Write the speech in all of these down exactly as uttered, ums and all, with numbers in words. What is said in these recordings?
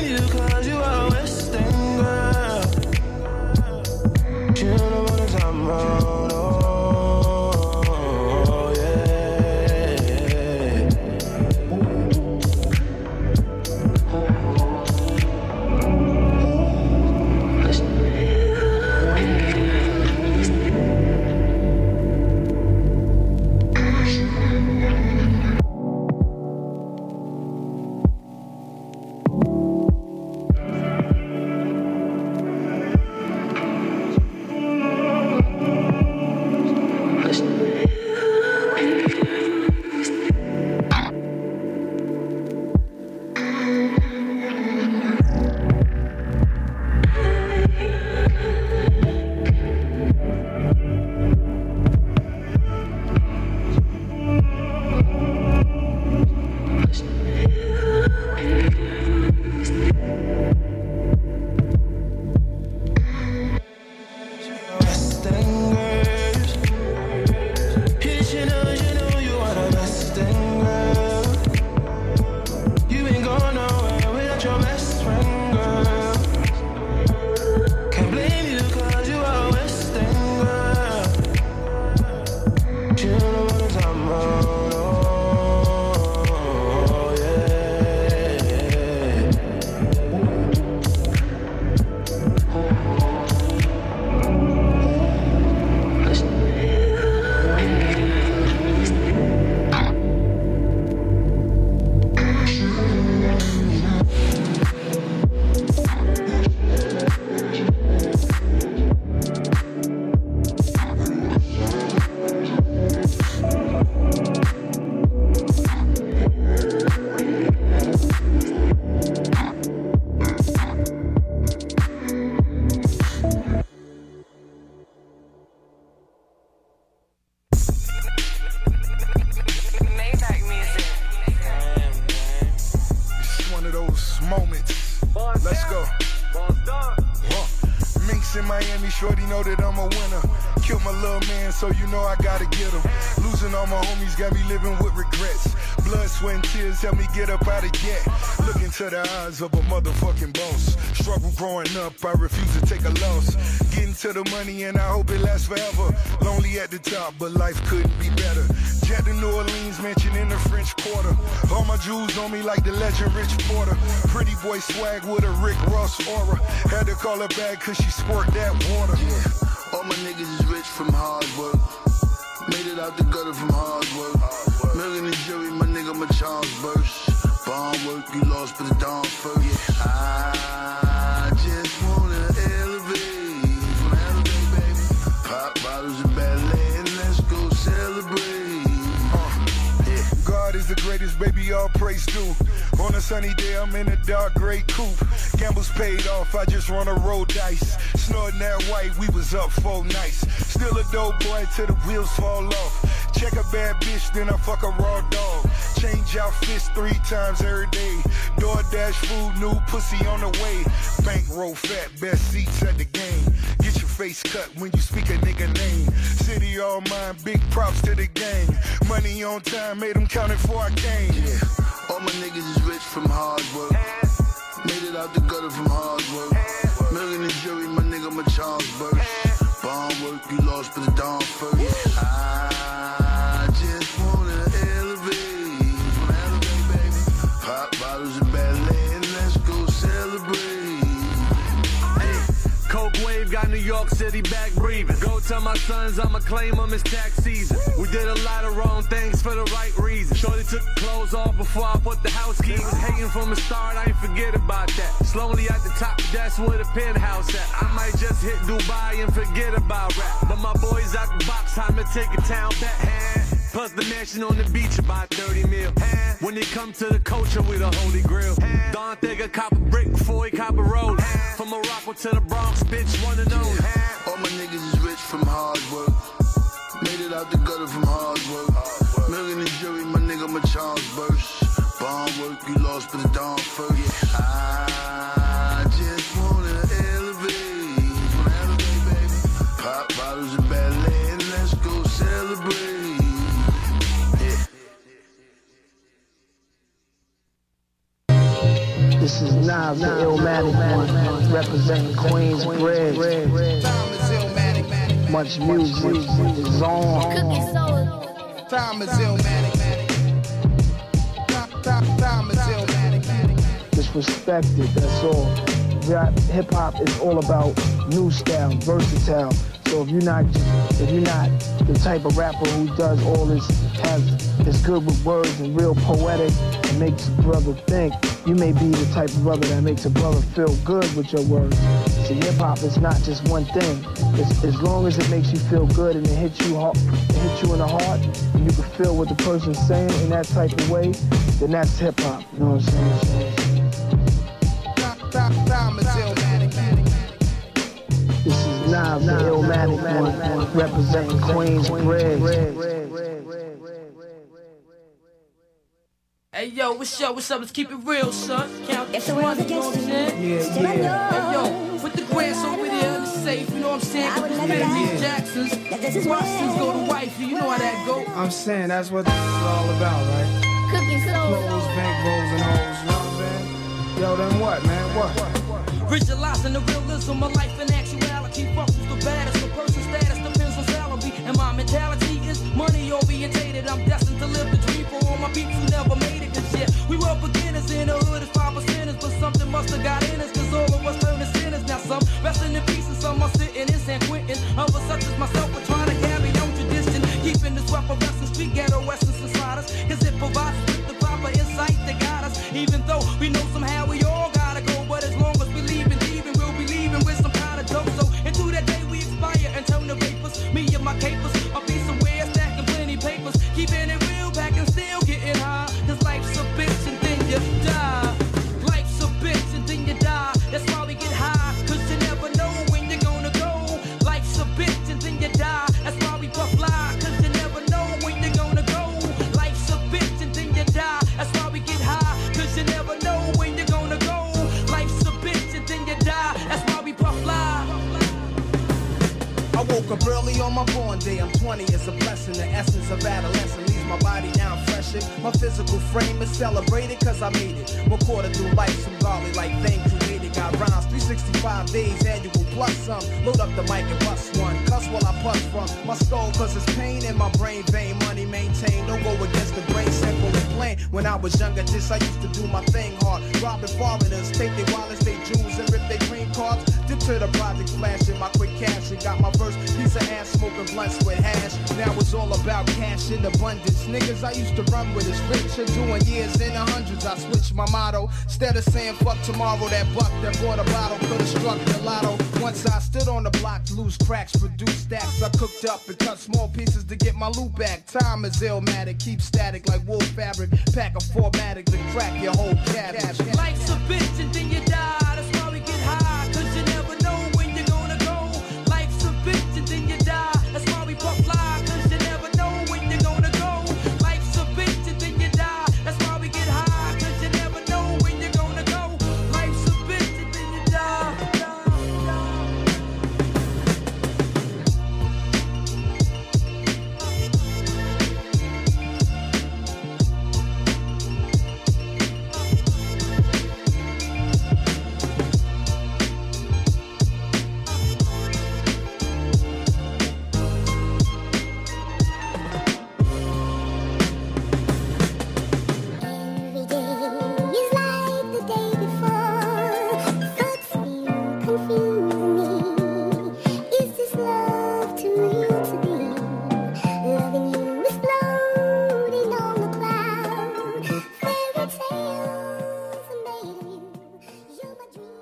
blame you cause you are a Western girl. You know what I'm talking about, oh, to the eyes of a motherfucking boss. Struggle growing up, I refuse to take a loss. Getting to the money and I hope it lasts forever. Lonely at the top, but life couldn't be better. Jet to New Orleans, mansion in the French Quarter. All my jewels on me like the legend Rich Porter. Pretty boy swag with a Rick Ross aura. Had to call her back cause she squirt that water. Yeah, all my niggas is rich from hard work. Made it out the gutter from hard work. Million and jury, my nigga, my Charles burst. Bond work, you lost, but the dawn first. Yeah. I just wanna elevate, wanna elevate, baby. Pop bottles and ballet, and let's go celebrate. Uh, yeah. God is the greatest, baby, all praise due. On a sunny day, I'm in a dark gray coupe. Gambles paid off, I just wanna roll dice. Snorting that white, we was up four nights. Still a dope boy till the wheels fall off. Check a bad bitch, then I fuck a raw dog. Change outfits three times every day. DoorDash food, new pussy on the way. Bankroll fat, best seats at the game. Get your face cut when you speak a nigga name. City all mine, big props to the gang. Money on time, made them count it before I came. Yeah, all my niggas is rich from hard work. Made it out the gutter from hard work. Million and jury, my nigga, my Charles burst. Bond work, you lost, but the dawn first. Yeah. I just wanna elevate, wanna elevate, baby. Pop bottles and ballet, and let's go celebrate. Hey, Coke wave got New York City back breathing. Go tell my sons I'ma claim them, it's tax season. We did a lot of wrong things for the right reason. Shorty took the clothes off before I put the house keys. Was hating from the start, I ain't forget about that. Slowly at the top, that's where the penthouse at. I might just hit Dubai and forget about rap. But my boys out the box, time to take a town back. Plus the mansion on the beach about thirty mil. When it come to the culture, we the holy grail. Don Thega cop a brick before he cop a roll. From Morocco to the Bronx, bitch, one and only. All my niggas is rich from hard work. Made it out the gutter from hard work. Million and jury, my nigga, my Charles burst. Bond work, you lost, but the dawn first. Yeah. I just wanna elevate, wanna elevate, baby. Pop bottles and ballet, and let's go celebrate. This is Nas, the Illmatic one, representing Queens Bridge. Much music is on. Time is Illmatic. Time is Illmatic. Just respect it, that's all. Rap, hip hop is all about new style, versatile. So if you're not, if you're not the type of rapper who does all this, has is good with words and real poetic and makes a brother think, you may be the type of brother that makes a brother feel good with your words. See, hip hop is not just one thing. It's, as long as it makes you feel good and it hits you, it hits you in the heart, and you can feel what the person's saying in that type of way, then that's hip hop. You know what I'm saying? Time is Illmatic. This is Nas, the Illmatic one, representing Queens Bridge. Hey yo, what's up, what's up, let's keep it real, son. Count If the world's against me, Yeah, still I yeah. know. Hey yo, put the grants over there in the safe, you know what I'm saying? I would Put the never Bentley die. Jacksons, That this is Russians go to where wifey, you know how that go. I'm saying that's what this is all about, right? cooking Clothes, souls. bankrolls, and hoes, you know what I'm saying? Yo, then what, man, what? Visualizing the realism of life and actuality. Fuck who's the baddest, the person status depends on salary. And my mentality is money orientated. I'm destined to live the dream for all my peeps who never made it. Cause yeah, we were beginners in the hood as five percenters, but something must have got in us, cause all of us turned to sinners. Now some resting in peace and some are sitting in San Quentin. Others such as myself are trying to carry on tradition, keeping this weapon wrestling street ghetto essence inside us. Cause it provides us with the proper insight to guide us. Even though we know somehow we all gotta go, but as long as we leave and leaving, we'll be leaving with some kind of dope. So into that day we expire and turn the vapors. Me and my capers, a piece of wear, stacking plenty papers, keeping it real, back and still getting high. Cause life's a bitch and then you die. Life's a bitch and then you die. That's why we get high, cause you never know when you're gonna go. Life's a bitch and then you die. That's why we puff fly, cause you never know when you're gonna go. Life's a bitch and then you die. That's why we get high, cause you never know when you're gonna go. Life's a bitch and then you die. That's why we puff fly. I woke up early on my born day. I'm twenty, it's a blessing. The essence of adolescence leaves my body now freshened. My physical frame is celebrated cause I made it. Recorded through life, some godly like thing created. Got rhymes, three sixty-five days annual plus some. Load up the mic and bust one. Cuss while I puff from my skull cause it's pain in my brain vein. Money maintained, don't go against the grain, simple and plain. When I was younger, this I used to do my thing hard. Robbing foreigners, take their wallets, they jewels, and rip their green cards. Dip to the project, flashing my quick cash and got my first piece of ass, smoking blunts with hash. Now it's all about cash in abundance. Niggas I used to run with is richer, doing years in the hundreds. I switched my motto. Instead of saying fuck tomorrow, that buck that bought a bottle could've struck the lotto. Once I stood on the block, loose cracks, produce stacks. I cooked up and cut small pieces to get my loot back. Time is Illmatic, keep static like wool fabric. Pack a formatic to crack your whole cabbage. Life's a bitch and then you die. That's why we get high, cause you never know when you're gonna go. Life's a bitch and then you die. That's why we puff fly, cause you never know when you're gonna go. Life's a bitch and then you die. That's why we get high, cause you never know when you're gonna go. Life's a bitch and then you die. Every day is like the day before. Thoughts still confuse me. Is this love too real to be? Loving you is floating on the cloud. Fairy tales are made of you. You're my dream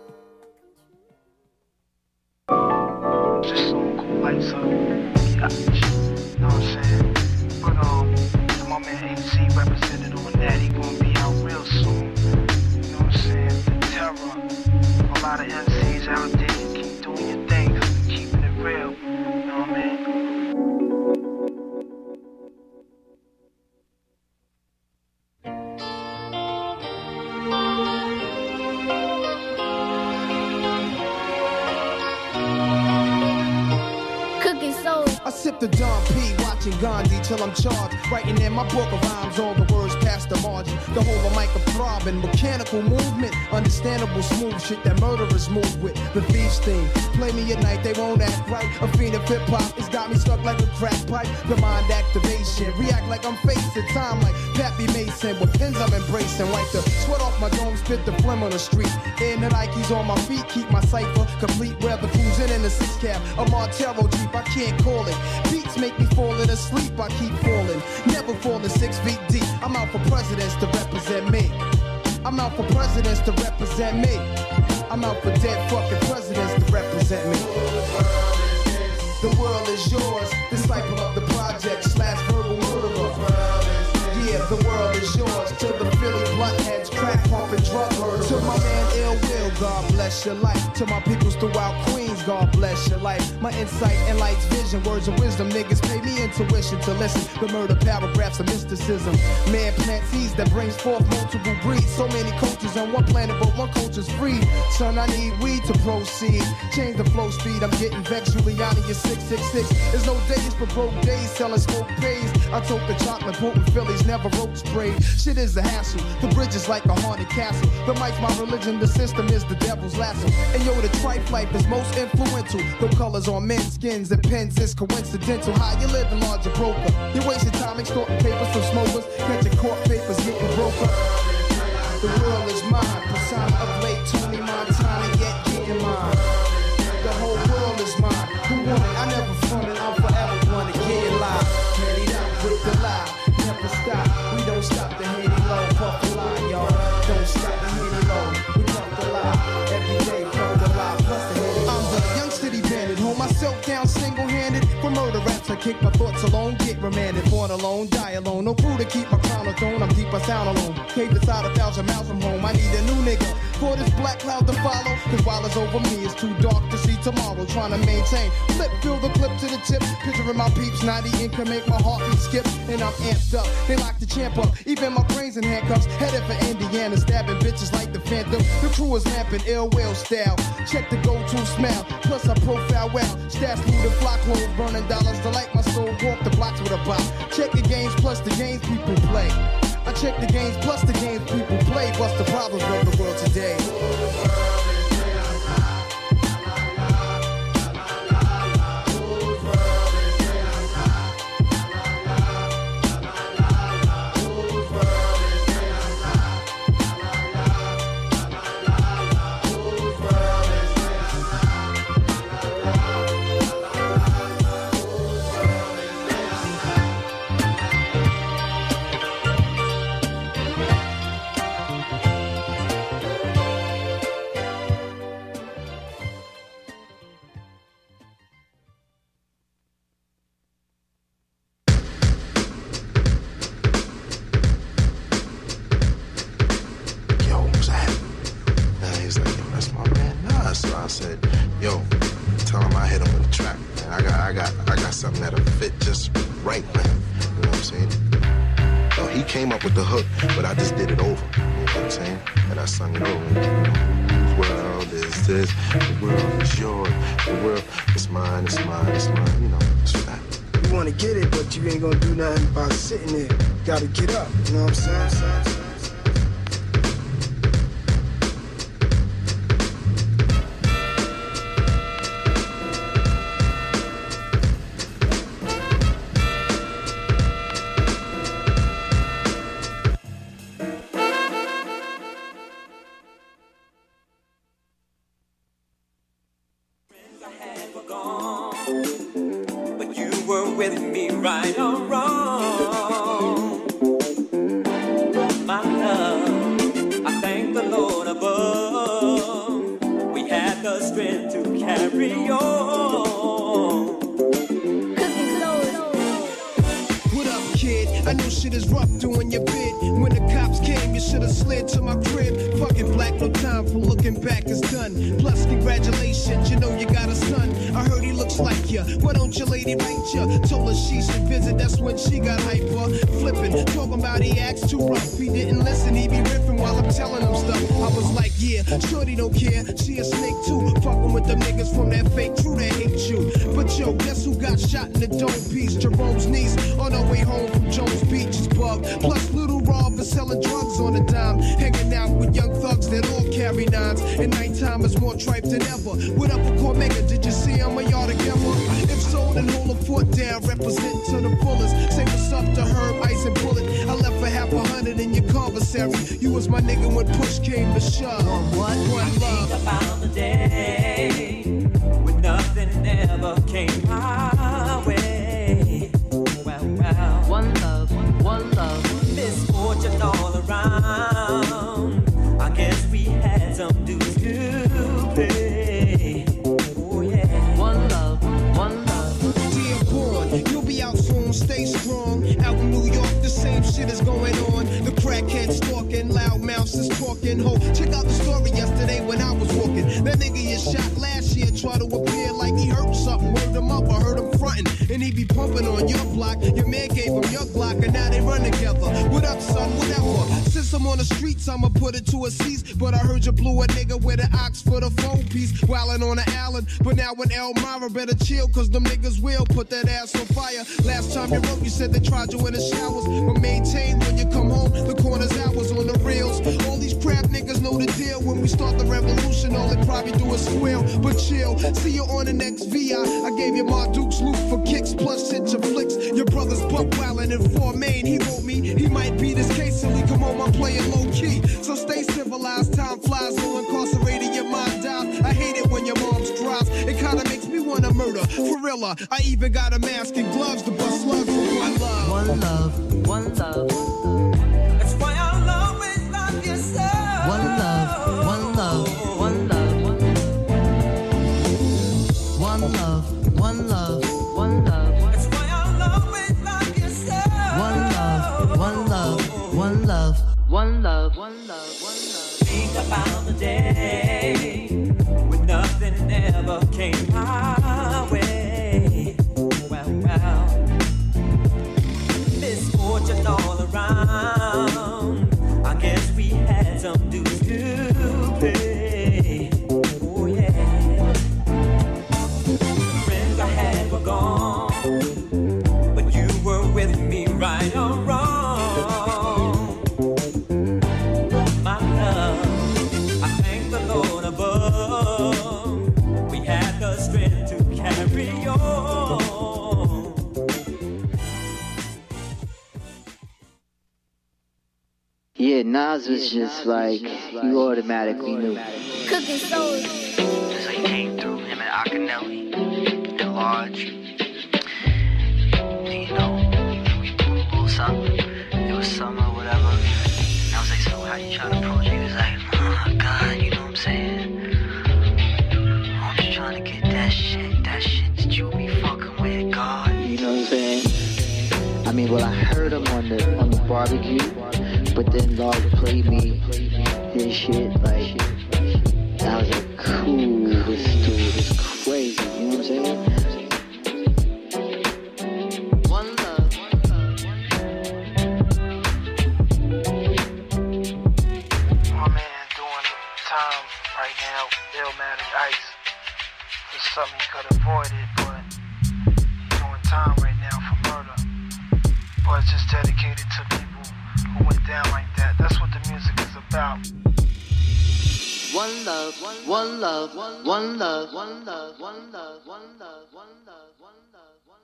come true. Just so cool, lights up. Yeah, you know what I'm saying? But, um, my man A C represented on that. He gonna be out real soon. You know what I'm saying? The terror. A lot of M Cs out there. Keep doing your thing, cause we keeping it real. You know what I mean? Cooking souls. I sip the Dom P, watch watching Gandhi till I'm charged. Writing in my book of rhymes, all the words past the margin. The whole of mic of throbbing, mechanical movement, understandable smooth shit that murderers move with. The thieves thing, play me at night, they won't act right. A fiend of hip hop, it's got me stuck like a crack pipe. The mind activation, react like I'm facing time like Pappy Mason. With pins I'm embracing, wipe the sweat off my dome, spit the phlegm on the street. In the Nikes on my feet, keep my cipher complete. Weather cruising in the six cab, a Montero Jeep, I can't call it. Beats make me falling asleep, I keep falling. Never falling six feet deep. I'm out for presidents to represent me. I'm out for presidents to represent me. I'm out for dead fucking presidents to represent me. The world is yours, disciple of the project slash verbal murderer. Yeah, the world is yours. To the Philly blunt heads, crack pumping drug murderers. To my man Ill Will, God bless your life. To my peoples throughout Queens, God bless your life. My insight enlightens vision, words of wisdom. Niggas pay me intuition to listen. The murder paragraphs of mysticism. Man plant seeds that brings forth multiple breeds. So many cultures on one planet, but one culture's free. Son, I need weed to proceed. Change the flow speed, I'm getting vexed. Giuliani, you're six six six. There's no days for broke days, selling smoke pays. I took the chocolate, potent Phillies, never rope sprayed. Shit is a hassle, the bridge is like a haunted castle. The mic's my religion, the system is the devil's lasso. And yo, the trife life is most influential. The colors on men's skins and pens is coincidental. How you living, larger broker? You're wasting time extorting papers from smokers, catching court papers, getting broker. The world is mine, persona of late Tony Montana, yet getting mine. The whole world is mine. Who want it? I never fronted, I'm forever gonna get it live. Get it up with the lie. Never stop, we don't stop the hitty low, puff the line, y'all. Don't stop the hitty low, we puff the lie. Every day, puff the lie, plus the hitty. I'm the young city bandit, hold myself down single-handed. For murder raps, I kick my thoughts alone, get remanded. Born alone, die alone, no crew to keep my crown on throne. I'm deep, I sound alone. Cave inside a thousand miles from home, I need a new nigga. For this black cloud to follow, cause while it's over me, it's too dark to see tomorrow. Trying to maintain, flip, fill the clip to the tip. Picturing my peeps, not eating can make my heartbeat skip. And I'm amped up, they lock the champ up. Even my brains in handcuffs, headed for Indiana, stabbing bitches like the Phantom. The crew is lamping, ill will style. Check the go-to smell, plus I profile well. Stats through the flock, clothes, burning dollars to light my soul. Walk the blocks with a bop. Check the games plus the games people play. I check the games plus the games people play. What's the problems of the world today? With the hook, but I just did it over. You know what I'm saying? And I sung it over. You know, the world is this, the world is yours, the world is mine, it's mine, it's mine. You know, it's that. You wanna get it, but you ain't gonna do nothing by sitting there. You gotta get up. You know what I'm saying? saying, saying. Yeah, here. Shorty don't care, she a snake too. Fucking with them niggas from that fake crew that hate you. But yo, guess who got shot in the dome piece? Jerome's niece on her way home from Jones Beach is bugged. Plus Little Rob is selling drugs on the dime. Hanging out with young thugs that all carry nines. And nighttime is more tripe than ever. What up for Cormega? Did you see him? Are y'all together? If so, then hold a fort down. Represent to the fullest. Say what's up to Herb, Ice and Bullet. I left for half a hundred in your commissary. You was my nigga when push came to shove. What? One love. Think about the day when nothing ever came my way. Well, well. One love, one love. Misfortune all around. I guess we had some dues to pay. Oh yeah. One love, one love. Dear born, you'll be out soon. Stay strong. Out in New York, the same shit is going on. The crackheads stalking, loud mouths is talking. Ho, check out the story yesterday when I was walking. That nigga you shot last year tried to appear like he hurt something. Word him up, I heard him frontin'. And he be pumping on your block. Your man gave him your Glock, and now they run together. What up, son? Whatever. Since I'm on the streets, I'ma put it to a cease. But I heard you blew a nigga with an ox for the phone piece. Wildin' on the island. But now in Elmira, better chill, cause them niggas will put that ass on fire. Last time you wrote, you said they tried you in the showers. But maintain when you come home, the corner's hours on the rails. All these crap niggas know the deal. When we start the revolution, all they probably do is squeal. But chill, see you on the next V I. I gave you my Duke's loop for kicks, plus hit your flicks. Your brother's buck wildin' in Fort Maine. He wrote me, he might be this case silly. Come on, I'm playing low key. So stay civilized, time flies, so incarcerated, your mind dies. I hate it when your mom's drives. It kinda makes me wanna murder. For real, I even got a mask and gloves to bust slugs for one love. One love, one love. That's why I'll always love you so. One love, one love, one love. One love, one love, one love. That's why I'll always love you so. One love, one love, one love, one love, one love, one love. Think about the day when nothing ever came my way. Well, well. Misfortune all around. I guess we had some dues to pay. Oh yeah. Friends I had were gone, but you were with me right or wrong. My love, I thank the Lord above. We had the strength to carry on. Yeah, Nas was just like, you automatically knew. Cooking soul. That's how he came through, him and Akinelli, and Large. And, you know, we pulled a little something. It was summer, whatever. And I was like, so how you trying to approach it? He was like, oh, God, you know what I'm saying? I'm just trying to get that shit, that shit that you be fucking with, God. You know what I'm saying? I mean, well, I heard him on the on the barbecue, but then Large played me his shit, like, I was like, cool, this dude is crazy, you know what I'm saying? One love, one love, my man doing time right now, Illmatic Ice. It's something he could avoid it, but he's doing time right now for murder. But it's just dedicated to people who went down like that. That's what the music is about. one love, one love, one love, one love, one love, one love, one love, one love, one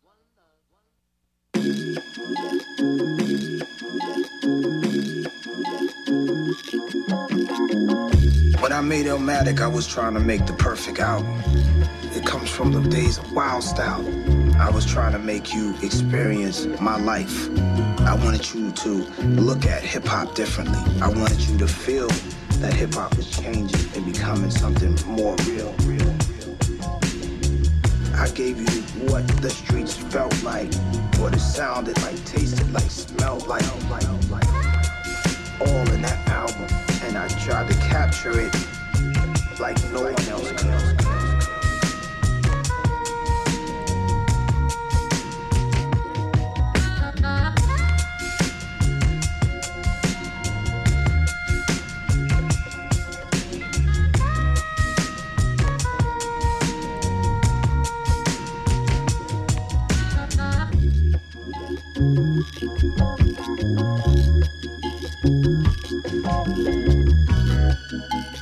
love. When I made Illmatic, I was trying to make the perfect album. It comes from the days of Wild Style. I was trying to make you experience my life. I wanted you to look at hip-hop differently. I wanted you to feel that hip-hop is changing and becoming something more real. real. I gave you what the streets felt like, what it sounded like, tasted like, smelled like, like, like, all in that album. And I tried to capture it like no one else could.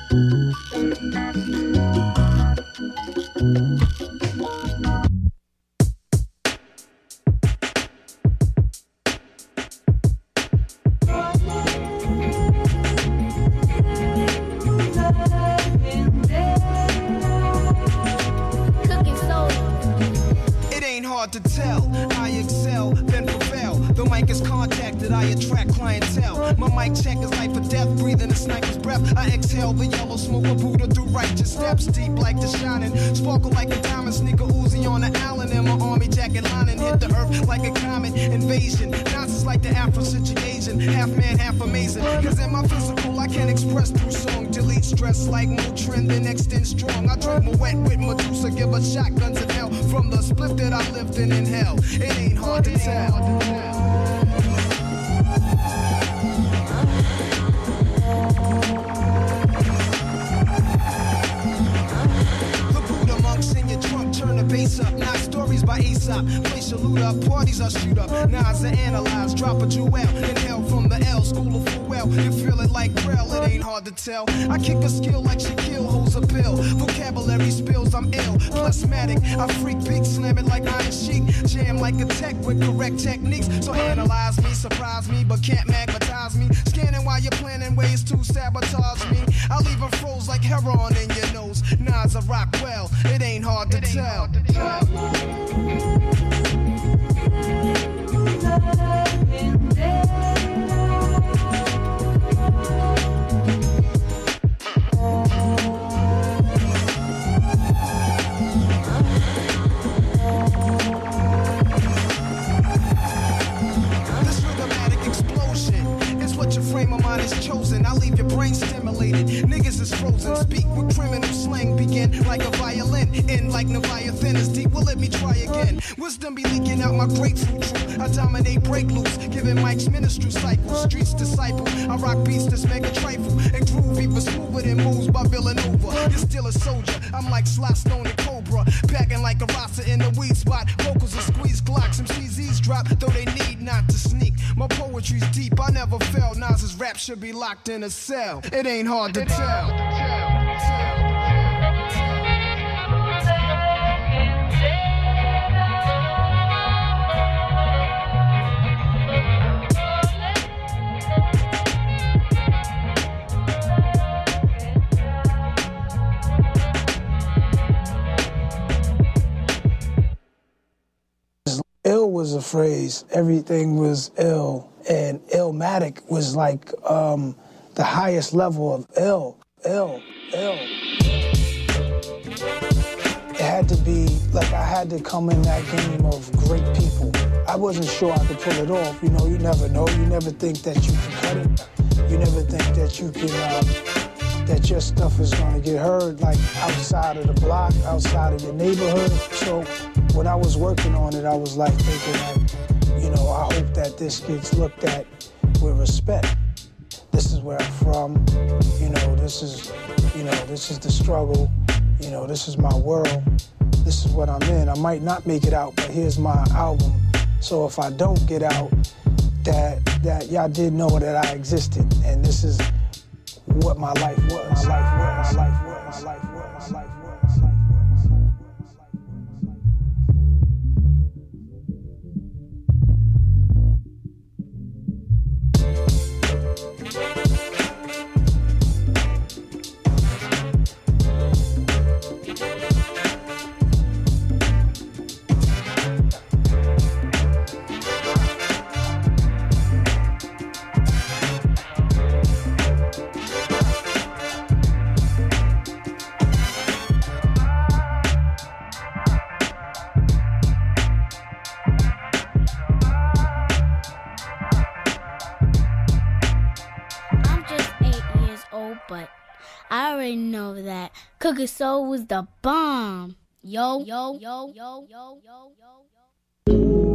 Hard to tell, I excel, then prevail. The mic is contacted, I attract clientele. My mic check is life or death, breathing a sniper's breath. I exhale the yellow smoke of Buddha through righteous steps, deep like the shining, sparkle like a diamond, sneaker Uzi on the Allen, and my army jacket lining hit the earth like a comet invasion. Nonsense like the Afro-situation, half man, half amazing. Cause in my physical, I can express through song, delete stress like Motrin, then extend strong. I drink my wet with Medusa, give us shotguns in hell from the split that I lived in in hell. It ain't hard to tell. The Buddha monks in your trunk, turn the bass up. Not stories by Aesop. Place your loot up, parties I shoot up. Nas are analyze, drop a jewel. Inhale from the L, school of full well. You feel it like Braille, it ain't hard to tell. I kick a skill like Shaquille holds a pill. Vocabulary spills, I'm ill. Plasmatic, I freak big, slam it like Iron Sheik. Jam like a tech with correct techniques. So analyze me, surprise me, but can't magnetize me. Scanning while you're planning ways to sabotage me. I leave a froze like heroin in your nose. Nas I rock well, it ain't hard to tell. Frame of mind is chosen, I leave your brain stimulated. Niggas is frozen, speak with criminal slang. Begin like a violin, end like Leviathan is deep. Well, let me try again. Wisdom be leaking out my grapefruit truth. I dominate, break loose, giving Mike's ministry cycle. Streets disciple, I rock beats that's mega trifle. And groove even smoother than moves by Villanova. You're still a soldier, I'm like Sly Stone and Cobra. Packing like a Rasta in the weed spot. Vocals are squeeze Glocks, some C Zs drop, though they need not to sneak. My poetry's deep, I never fell. Nas's rap should be locked in a cell. It ain't hard to tell. Ill was a phrase. Everything was ill. And Illmatic was like um, the highest level of ill. Ill. Ill. It had to be, like I had to come in that game of great people. I wasn't sure I could pull it off. You know, you never know. You never think that you can cut it. You never think that you can, uh, that your stuff is gonna get heard, like outside of the block, outside of your neighborhood. So when I was working on it, I was like thinking like, you know, I hope that this gets looked at with respect. This is where I'm from, you know, this is, you know, this is the struggle, you know, this is my world, this is what I'm in. I might not make it out, but here's my album. So if I don't get out, that that y'all did know that I existed, and this is what my life was, my life was, my life was, my life was, my life was. Cookie Soul was the bomb. Yo, yo, yo, yo, yo, yo, yo.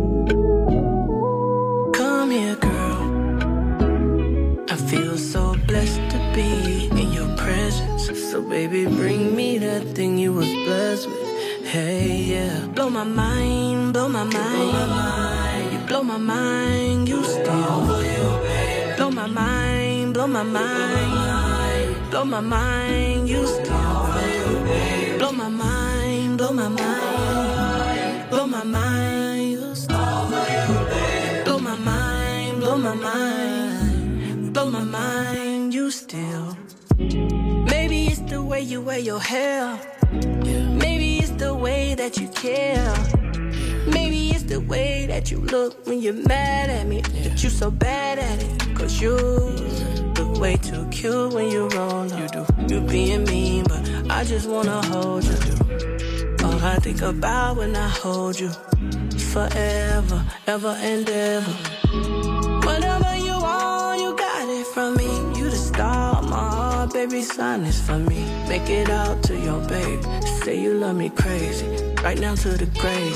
Come here, girl. I feel so blessed to be in your presence. So baby, bring me that thing you was blessed with. Hey, yeah. Blow my mind, blow my mind. Blow my mind. You blow my mind, you still. Blow my mind, blow my mind. blow my mind. You still blow my mind, blow my mind, blow my mind. You still blow my mind, blow my mind, blow my mind. You still. Maybe it's the way you wear your hair. Maybe it's the way that you care. Maybe it's the way that you look when you're mad at me. But you so bad at it. Cause you look way too cute when you roll up. You do. You being mean, but I just wanna hold you. All I think about when I hold you. Forever, ever and ever. Whatever you want, you got it from me. You the star of my heart, baby, sign this for me. Make it out to your babe. Say you love me crazy, right down to the grave.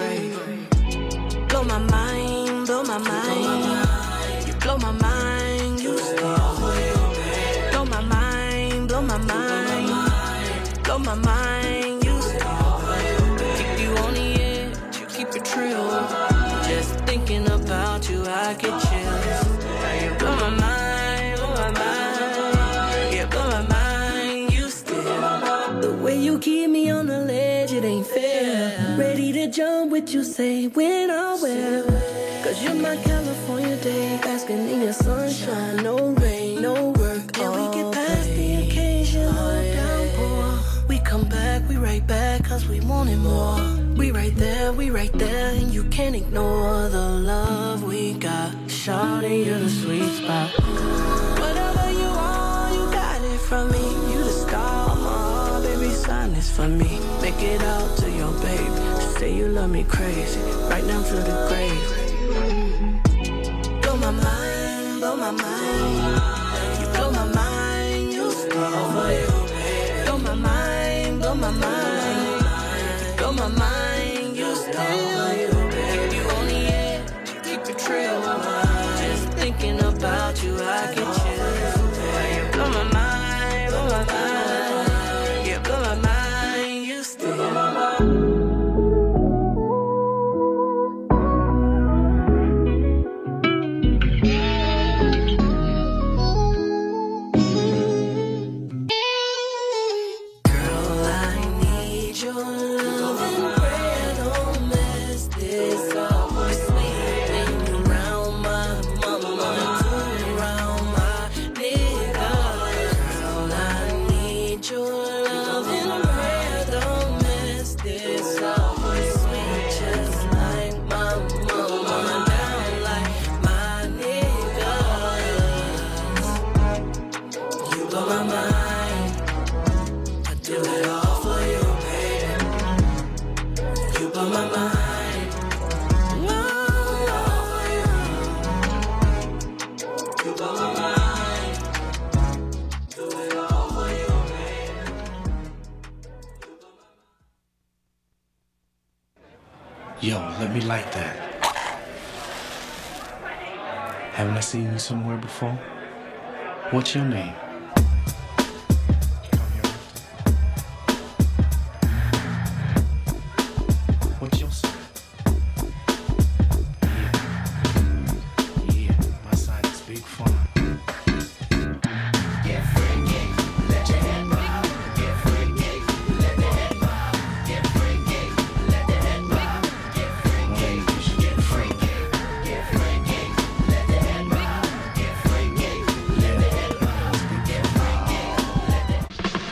grave. Blow my mind, blow my mind. You blow my mind, you still. Blow my mind, blow my mind. Blow my mind, you still. Keep you on the edge, you keep it trill. Just thinking about you, I get chills. You blow my mind, blow my mind. Yeah, blow my mind, you still. The way you keep me on the ledge, it ain't fair. Ready to jump with you, say when I will. Cause you're my California day, basking in your sunshine. No rain, no work. And we get past the occasional downpour. We come back, we right back, cause we wanted more. We right there, we right there, and you can't ignore the love we got. Shawty, you're the sweet spot. Whatever you want, you got it from me. You the star of my heart, baby, sign this for me. Make it out to your babe. Say you love me crazy, right down to the grave. Blow my mind, blow my mind. You blow my mind, you still. Blow my mind, blow my mind. Blow my mind, you still. You on the edge, you keep it trill. Just thinking about you, I get chills. Blow my mind, blow my mind. Yeah, blow my mind, you still. Yo, let me light that. Haven't I seen you somewhere before? What's your name?